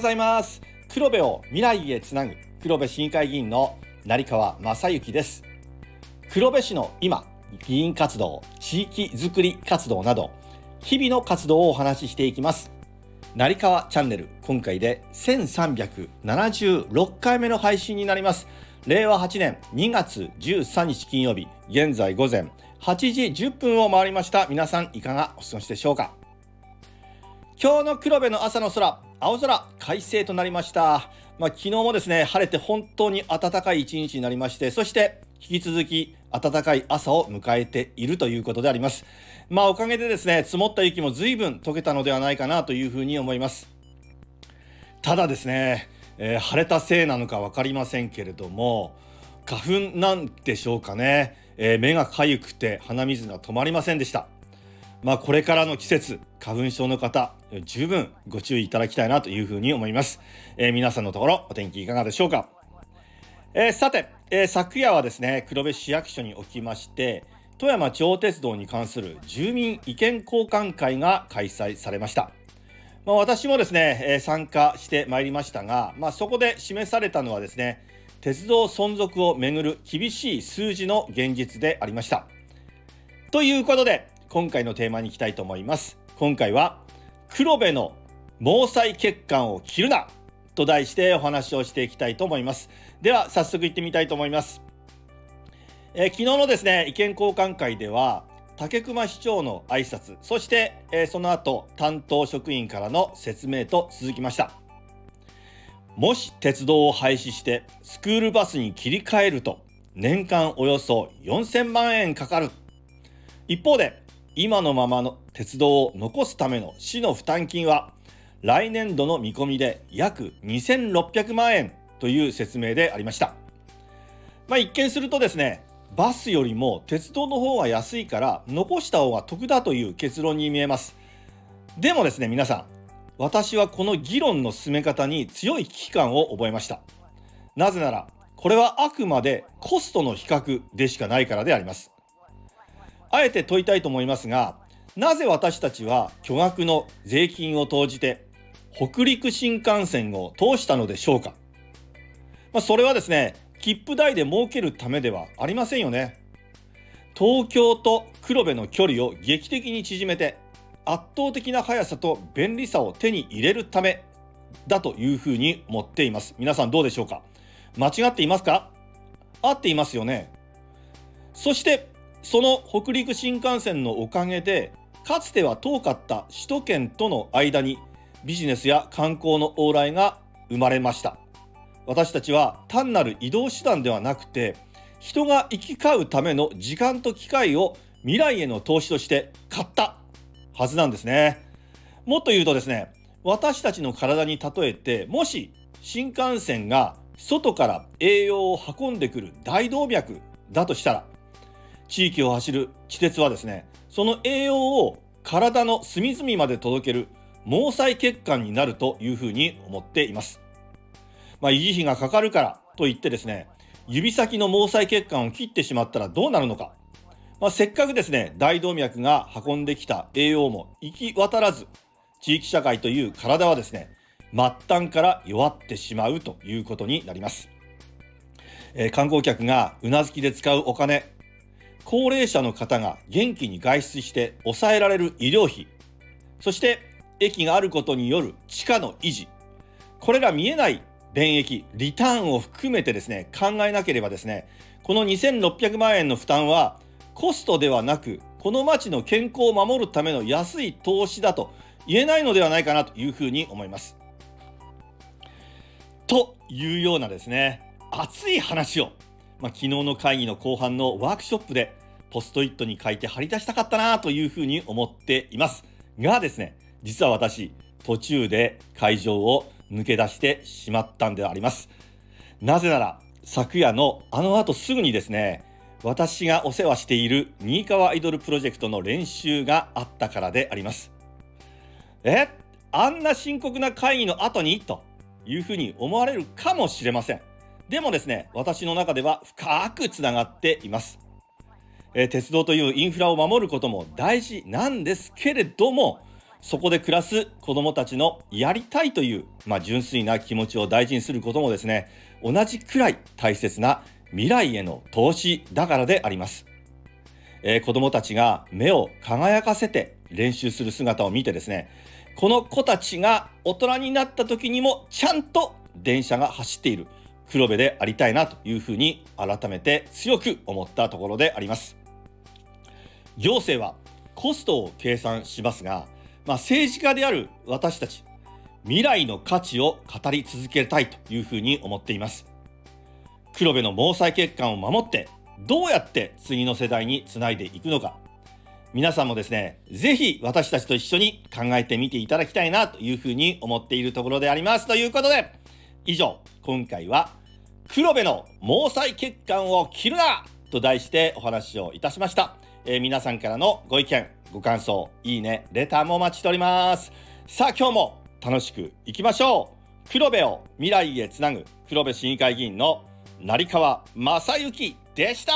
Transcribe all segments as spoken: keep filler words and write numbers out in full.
ございます。黒部を未来へつなぐ黒部市議会議員の成川正幸です。黒部市の今、議員活動、地域づくり活動など日々の活動をお話ししていきます。成川チャンネル、今回でせんさんびゃくななじゅうろっかいめの配信になります。れいわはちねんにがつじゅうさんにち金曜日、現在午前はちじじゅっぷんを回りました。皆さんいかがお過ごしでしょうか。今日の黒部の朝の空、青空快晴となりました。まあ、昨日もですね、晴れて本当に暖かい一日になりまして、そして引き続き暖かい朝を迎えているということであります。まあおかげでですね、積もった雪も随分溶けたのではないかなというふうに思います。ただですね、えー、晴れたせいなのか分かりませんけれども、花粉なんでしょうかね、えー、目がかゆくて鼻水が止まりませんでした。まあこれからの季節、花粉症の方十分ご注意いただきたいなというふうに思います。えー、皆さんのところお天気いかがでしょうか。えー、さて、えー、昨夜はですね、黒部市役所におきまして富山地方鉄道に関する住民意見交換会が開催されました。まあ、私もですね、えー、参加してまいりましたが、まあ、そこで示されたのはですね、鉄道存続をめぐる厳しい数字の現実でありました。ということで今回のテーマに行きたいと思います。今回は黒部の毛細血管を切るなと題してお話をしていきたいと思います。では早速行ってみたいと思います。えー、昨日のですね、意見交換会では武隈市長の挨拶、そして、えー、その後担当職員からの説明と続きました。もし鉄道を廃止してスクールバスに切り替えると年間およそよんせんまんえんかかる。一方で今のままの鉄道を残すための市の負担金は来年度の見込みで約にせんろっぴゃくまんえんという説明でありました。まあ、一見するとですね、バスよりも鉄道の方が安いから残した方が得だという結論に見えます。でもですね、皆さん、私はこの議論の進め方に強い危機感を覚えました。なぜならこれはあくまでコストの比較でしかないからであります。あえて問いたいと思いますが、なぜ私たちは巨額の税金を投じて北陸新幹線を通したのでしょうか。まあ、それはですね、切符代で儲けるためではありませんよね。東京と黒部の距離を劇的に縮めて圧倒的な速さと便利さを手に入れるためだというふうに思っています。皆さんどうでしょうか。間違っていますか。合っていますよね。そしてその北陸新幹線のおかげで、かつては遠かった首都圏との間にビジネスや観光の往来が生まれました。私たちは単なる移動手段ではなくて、人が行き交うための時間と機会を未来への投資として買ったはずなんですね。もっと言うとですね、私たちの体に例えて、もし新幹線が外から栄養を運んでくる大動脈だとしたら、地域を走る地鉄はですね、その栄養を体の隅々まで届ける毛細血管になるというふうに思っています。まあ、維持費がかかるからといってですね、指先の毛細血管を切ってしまったらどうなるのか。まあ、せっかくですね、大動脈が運んできた栄養も行き渡らず、地域社会という体はですね、末端から弱ってしまうということになります。えー、観光客がうなずきで使うお金、高齢者の方が元気に外出して抑えられる医療費、そして駅があることによる地価の維持、これら見えない便益、リターンを含めてですね、考えなければですね、このにせんろっぴゃくまんえんの負担はコストではなく、この町の健康を守るための安い投資だと言えないのではないかなというふうに思います。というようなですね、熱い話をまあ、昨日の会議の後半のワークショップでポストイットに書いて貼り出したかったなというふうに思っていますがですね、実は私途中で会場を抜け出してしまったんであります。なぜなら昨夜のあの後すぐにですね、私がお世話している新川アイドルプロジェクトの練習があったからであります。えあんな深刻な会議の後にというふうに思われるかもしれません。でもですね、私の中では深くつながっています。えー、鉄道というインフラを守ることも大事なんですけれども、 そこで暮らす子どもたちのやりたいという、まあ、純粋な気持ちを大事にすることもですね、同じくらい大切な未来への投資だからであります。えー、子どもたちが目を輝かせて練習する姿を見てですね、この子たちが大人になった時にもちゃんと電車が走っている黒部でありたいなというふうに改めて強く思ったところであります。行政はコストを計算しますが、まあ、政治家である私たち、未来の価値を語り続けたいというふうに思っています。黒部の毛細血管を守ってどうやって次の世代につないでいくのか、皆さんもですね、ぜひ私たちと一緒に考えてみていただきたいなというふうに思っているところであります。ということで、以上、今回は黒部の毛細血管を切るなと題してお話をいたしました。えー、皆さんからのご意見、ご感想、いいね、レターもお待ちしております。さあ、今日も楽しくいきましょう。黒部を未来へつなぐ黒部市議会議員の成川正幸でした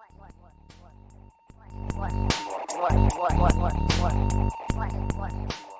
。What, what, what, what, what, what, what, what, what, what.